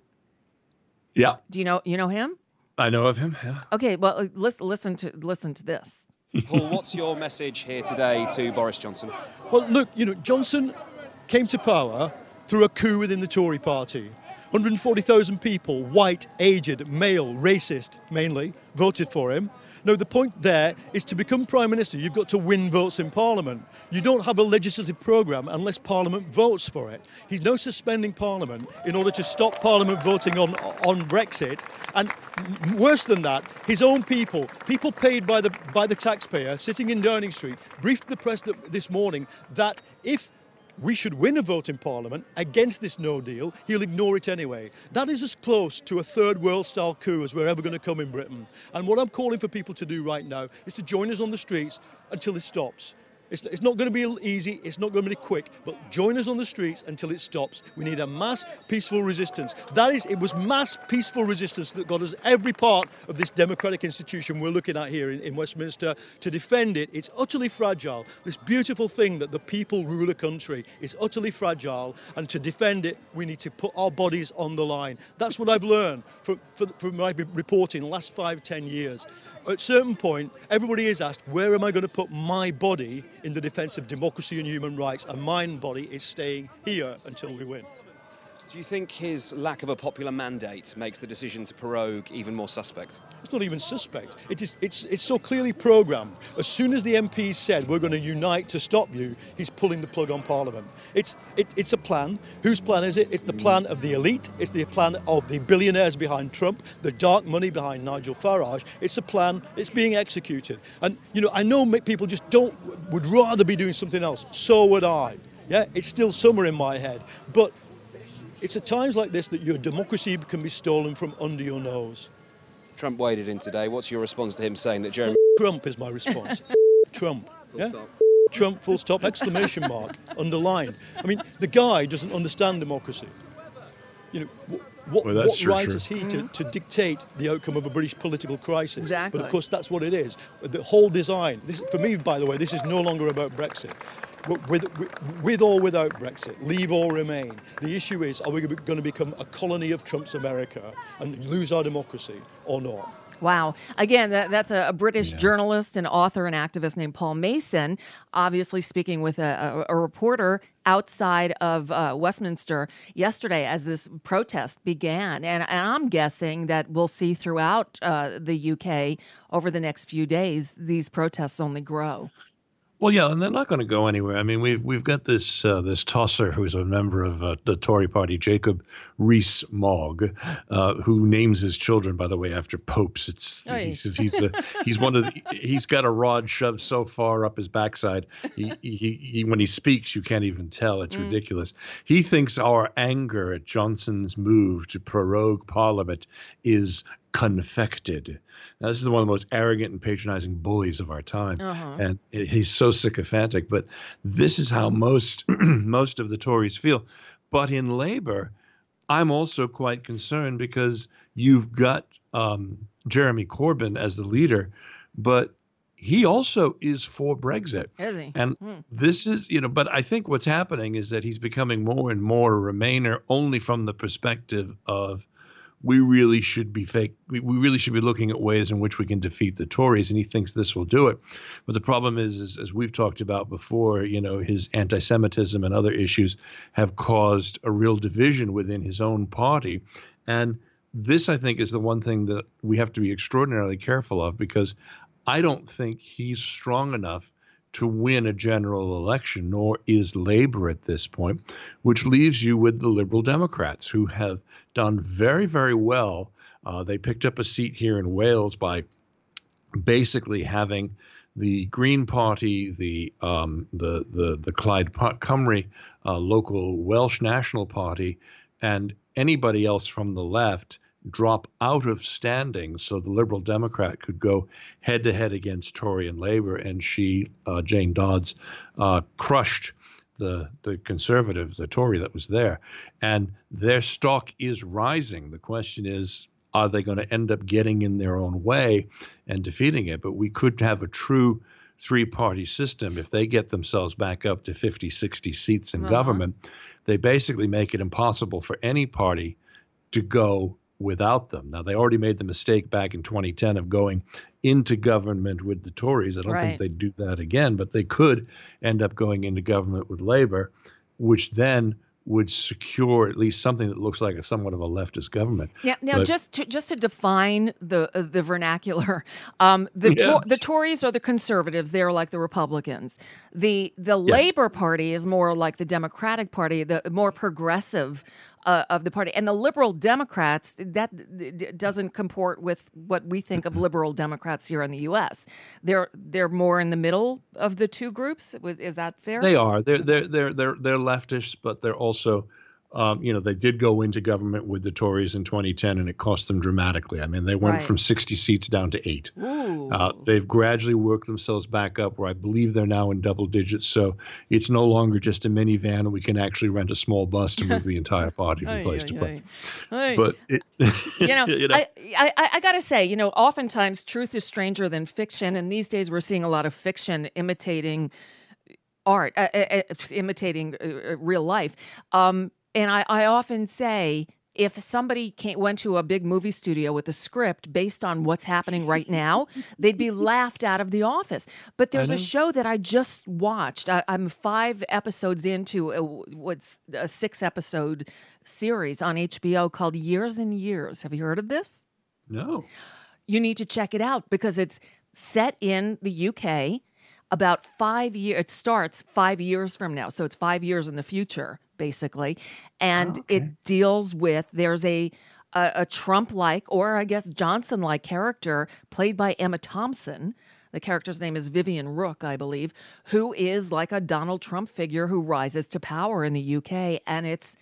S6: Yeah.
S3: Do you know him?
S6: I know of him, yeah.
S3: Okay, well, listen to this.
S7: Paul, what's your message here today to Boris Johnson?
S8: Well, look, Johnson came to power through a coup within the Tory party. 140,000 people, white, aged, male, racist mainly, voted for him. Now, the point there is to become Prime Minister, you've got to win votes in Parliament. You don't have a legislative programme unless Parliament votes for it. He's now suspending Parliament in order to stop Parliament voting on Brexit. And worse than that, his own people paid by the taxpayer sitting in Downing Street, briefed the press this morning that if we should win a vote in Parliament against this no deal, he'll ignore it anyway. That is as close to a third world style coup as we're ever going to come in Britain. And what I'm calling for people to do right now is to join us on the streets until it stops. It's not going to be easy, it's not going to be quick, but join us on the streets until it stops. We need a mass peaceful resistance. It was mass peaceful resistance that got us every part of this democratic institution we're looking at here in Westminster to defend it. It's utterly fragile. This beautiful thing that the people rule a country is utterly fragile, and to defend it, we need to put our bodies on the line. That's what I've learned from my reporting the last 5-10 years. At a certain point, everybody is asked, where am I going to put my body in the defense of democracy and human rights, and my body is staying here until we win.
S7: Do you think his lack of a popular mandate makes the decision to prorogue even more suspect?
S8: It's not even suspect. It's so clearly programmed. As soon as the MPs said we're going to unite to stop you, he's pulling the plug on Parliament. It's a plan. Whose plan is it? It's the plan of the elite. It's the plan of the billionaires behind Trump, the dark money behind Nigel Farage. It's a plan. It's being executed. And I know people just would rather be doing something else. So would I. Yeah, it's still somewhere in my head, but. It's at times like this that your democracy can be stolen from under your nose.
S7: Trump waded in today. What's your response to him saying that Jeremy...
S8: Trump is my response. Trump. Yeah? Trump, full stop, exclamation mark, underline. I mean, the guy doesn't understand democracy. What right is he to dictate the outcome of a British political crisis?
S3: Exactly.
S8: But of course, that's what it is. The whole design. For me, by the way, this is no longer about Brexit. With or without Brexit, leave or remain. The issue is, are we going to become a colony of Trump's America and lose our democracy or not?
S3: Wow. Again, that's a British journalist and author and activist named Paul Mason, obviously speaking with a reporter outside of Westminster yesterday as this protest began. And I'm guessing that we'll see throughout the UK over the next few days, these protests only grow.
S6: Well, yeah, and they're not going to go anywhere. I mean, we've got this tosser who's a member of the Tory party, Jacob Rees-Mogg, who names his children, by the way, after popes. He's got a rod shoved so far up his backside. He when he speaks, you can't even tell. It's ridiculous. He thinks our anger at Johnson's move to prorogue Parliament is confected. Now, this is one of the most arrogant and patronizing bullies of our time, and he's so sycophantic. But this is how most of the Tories feel. But in Labour, I'm also quite concerned because you've got Jeremy Corbyn as the leader, but he also is for Brexit.
S3: Is he?
S6: And this is, but I think what's happening is that he's becoming more and more a Remainer only from the perspective of we really should be looking at ways in which we can defeat the Tories, and he thinks this will do it. But the problem is as we've talked about before, his anti-Semitism and other issues have caused a real division within his own party. And this, I think, is the one thing that we have to be extraordinarily careful of, because I don't think he's strong enough to win a general election, nor is Labour at this point, which leaves you with the Liberal Democrats, who have done very, very well. They picked up a seat here in Wales by basically having the Green Party, the Clyde Cymru local Welsh National Party, and anybody else from the left drop out of standing so the Liberal Democrat could go head-to-head against Tory and Labour, and Jane Dodds, crushed the Conservative, the Tory that was there. And their stock is rising. The question is, are they going to end up getting in their own way and defeating it? But we could have a true three-party system if they get themselves back up to 50, 60 seats in government. They basically make it impossible for any party to go without them. Now, they already made the mistake back in 2010 of going into government with the Tories. I don't think they'd do that again, but they could end up going into government with Labour, which then would secure at least something that looks like somewhat of a leftist government. Yeah.
S3: Now, just to define the vernacular, the Tories are the conservatives. They're like the Republicans. The Labour Party is more like the Democratic Party, the more progressive of the party. And the Liberal Democrats, that doesn't comport with what we think of liberal Democrats here in the U.S. They're more in the middle of the two groups. Is that fair?
S6: They are. They're leftists, but they're also, they did go into government with the Tories in 2010, and it cost them dramatically. I mean, they went from 60 seats down to 8. They've gradually worked themselves back up, where I believe they're now in double digits. So it's no longer just a minivan, and we can actually rent a small bus to move the entire party from place to place. But
S3: I got to say, oftentimes truth is stranger than fiction, and these days we're seeing a lot of fiction imitating art, imitating real life. And I often say, if somebody went to a big movie studio with a script based on what's happening right now, they'd be laughed out of the office. But there's a show that I just watched. I'm 5 episodes into what's a 6-episode series on HBO called Years and Years. Have you heard of this?
S6: No.
S3: You need to check it out because it's set in the UK about 5 years. It starts 5 years from now. So it's 5 years in the future, basically. And it deals with, there's a Trump-like, or I guess Johnson-like character played by Emma Thompson. The character's name is Vivian Rook, I believe, who is like a Donald Trump figure who rises to power in the UK. And it's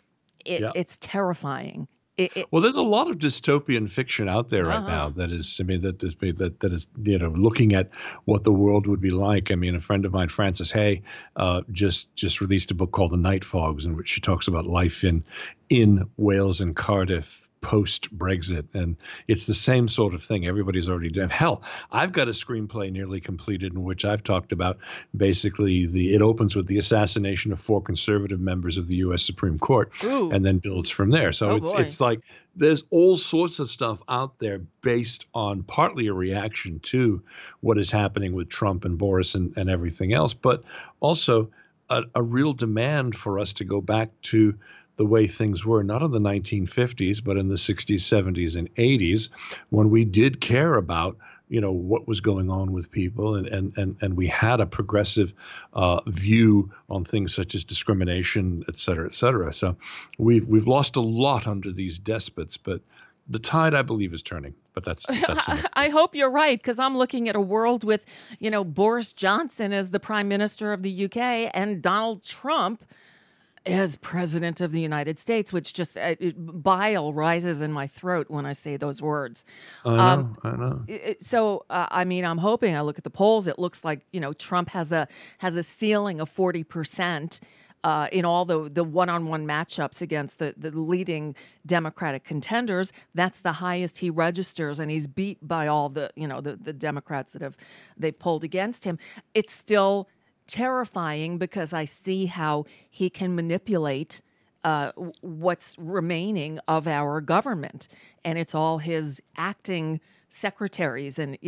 S3: terrifying.
S6: Well, there's a lot of dystopian fiction out there right now that is, that is, looking at what the world would be like. I mean, a friend of mine, Frances Hay, just released a book called The Night Fogs, in which she talks about life in Wales and Cardiff post-Brexit, and it's the same sort of thing. Everybody's already done. Hell, I've got a screenplay nearly completed in which I've talked about basically it opens with the assassination of 4 conservative members of the U.S. Supreme Court, and then builds from there. So it's like there's all sorts of stuff out there based on partly a reaction to what is happening with Trump and Boris and everything else, but also a real demand for us to go back to the way things were, not in the 1950s, but in the 60s, 70s, and 80s, when we did care about, what was going on with people, and we had a progressive view on things such as discrimination, et cetera, et cetera. So we've lost a lot under these despots, but the tide, I believe, is turning. But that's
S3: I hope you're right, because I'm looking at a world with, Boris Johnson as the Prime Minister of the UK and Donald Trump as President of the United States, which just bile rises in my throat when I say those words.
S6: I know.
S3: So, I'm hoping. I look at the polls. It looks like Trump has a ceiling of 40% in all the one-on-one matchups against the leading Democratic contenders. That's the highest he registers, and he's beat by all the Democrats that they've polled against him. It's still terrifying because I see how he can manipulate what's remaining of our government, and it's all his acting secretaries. And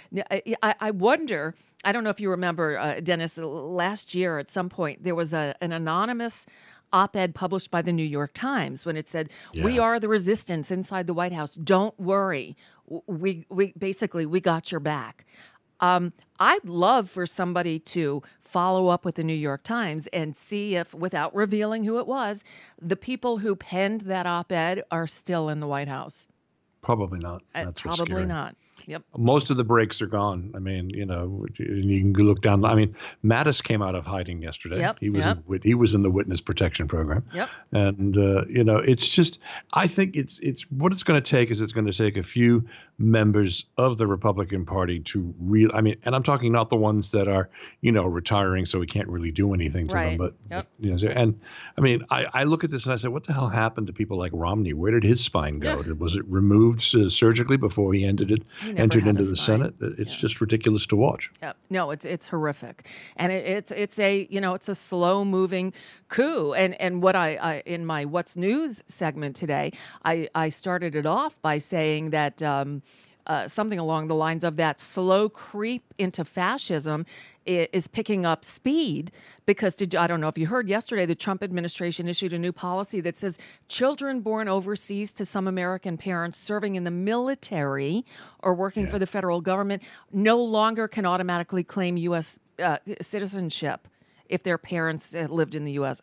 S3: I wonder, I don't know if you remember, Dennis, last year at some point there was an anonymous op-ed published by the New York Times when it said, "We are the resistance inside the White House. Don't worry, we got your back." I'd love for somebody to follow up with the New York Times and see if, without revealing who it was, the people who penned that op-ed are still in the White House.
S6: Probably not. That's
S3: probably not. Yep.
S6: Most of the breaks are gone. I mean, you can look down. I mean, Mattis came out of hiding yesterday.
S3: Yep.
S6: He was in the witness protection program.
S3: Yep.
S6: And it's just, I think it's what it's going to take is it's going to take a few members of the Republican Party to and I'm talking not the ones that are, retiring, so we can't really do anything to them. But and I mean, I look at this and I say, what the hell happened to people like Romney? Where did his spine go? Was it removed surgically before he entered into the Senate? It's just ridiculous to watch.
S3: Yep. No, it's horrific, and it's a slow moving coup. And what I in my What's News segment today, I started it off by saying that something along the lines of that slow creep into fascism is picking up speed because I don't know if you heard yesterday, the Trump administration issued a new policy that says children born overseas to some American parents serving in the military or working for the federal government no longer can automatically claim U.S. Citizenship if their parents lived in the U.S.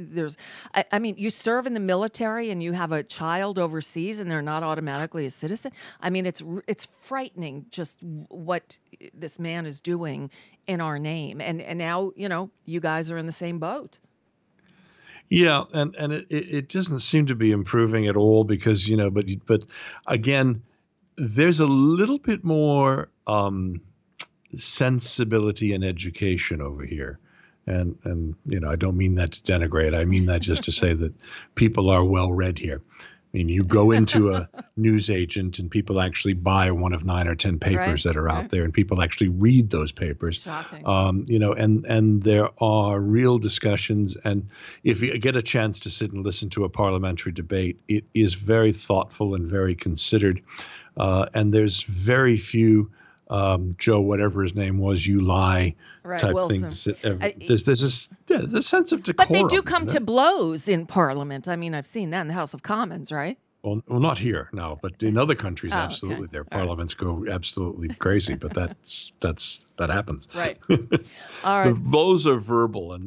S3: You serve in the military and you have a child overseas and they're not automatically a citizen. I mean, it's frightening just what this man is doing in our name. And now, you guys are in the same boat.
S6: Yeah, and it doesn't seem to be improving at all because, but again, there's a little bit more sensibility and education over here. And I don't mean that to denigrate. I mean that just to say that people are well read here. mean, you go into a newsagent and people actually buy one of 9 or 10 papers that are out there, and people actually read those papers.
S3: Shocking.
S6: And there are real discussions. And if you get a chance to sit and listen to a parliamentary debate, it is very thoughtful and very considered. And there's very few Joe, whatever his name was, you lie type
S3: Wilson.
S6: things. There's a sense of decorum.
S3: But they do come to blows in Parliament. I mean, I've seen that in the House of Commons, right?
S6: Well, not here, no, but in other countries, absolutely. Their parliaments go absolutely crazy, but that happens.
S3: Right. All right.
S6: The blows are verbal, and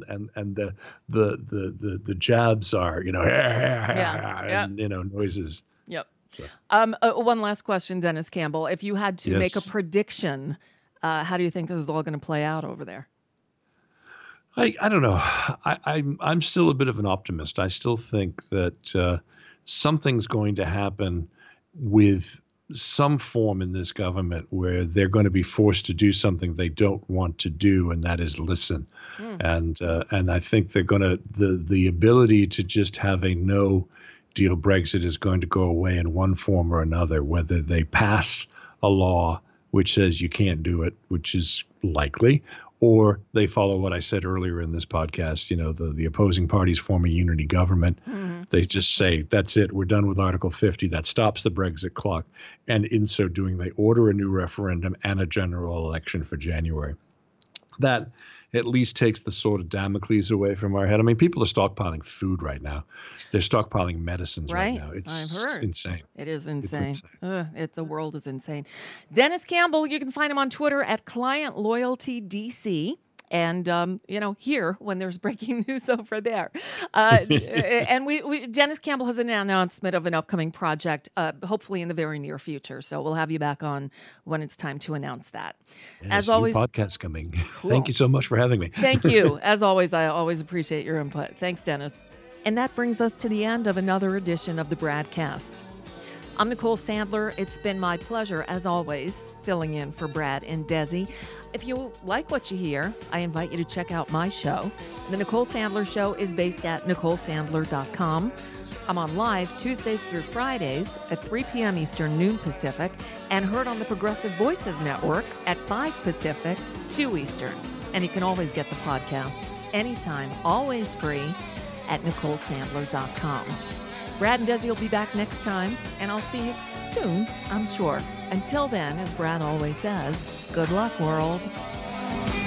S6: the jabs are, and noises.
S3: Yep.
S6: So.
S3: One last question, Dennis Campbell. If you had to make a prediction, how do you think this is all going to play out over there?
S6: I don't know. I'm still a bit of an optimist. I still think that something's going to happen with some form in this government where they're going to be forced to do something they don't want to do, and that is listen. And I think they're going to the ability to just have a no deal Brexit is going to go away in one form or another, whether they pass a law which says you can't do it, which is likely, or they follow what I said earlier in this podcast, the opposing parties form a unity government. They just say, that's it, we're done with Article 50, that stops the Brexit clock. And in so doing, they order a new referendum and a general election for January. That at least takes the sword of Damocles away from our head. I mean, people are stockpiling food right now. They're stockpiling medicines right now. It's
S3: I've heard.
S6: Insane.
S3: It is insane. The world is insane. Dennis Campbell, you can find him on Twitter at ClientLoyaltyDC. And, here when there's breaking news over there. And Dennis Campbell has an announcement of an upcoming project, hopefully in the very near future. So we'll have you back on when it's time to announce that.
S6: Yes,
S3: as always,
S6: new podcast coming. Cool. Thank you so much for having me.
S3: Thank you. As always, I always appreciate your input. Thanks, Dennis. And that brings us to the end of another edition of the Bradcast. I'm Nicole Sandler. It's been my pleasure, as always, filling in for Brad and Desi. If you like what you hear, I invite you to check out my show. The Nicole Sandler Show is based at NicoleSandler.com. I'm on live Tuesdays through Fridays at 3 p.m. Eastern, noon Pacific, and heard on the Progressive Voices Network at 5 Pacific, 2 Eastern. And you can always get the podcast anytime, always free, at NicoleSandler.com. Brad and Desi will be back next time, and I'll see you soon, I'm sure. Until then, as Brad always says, good luck, world.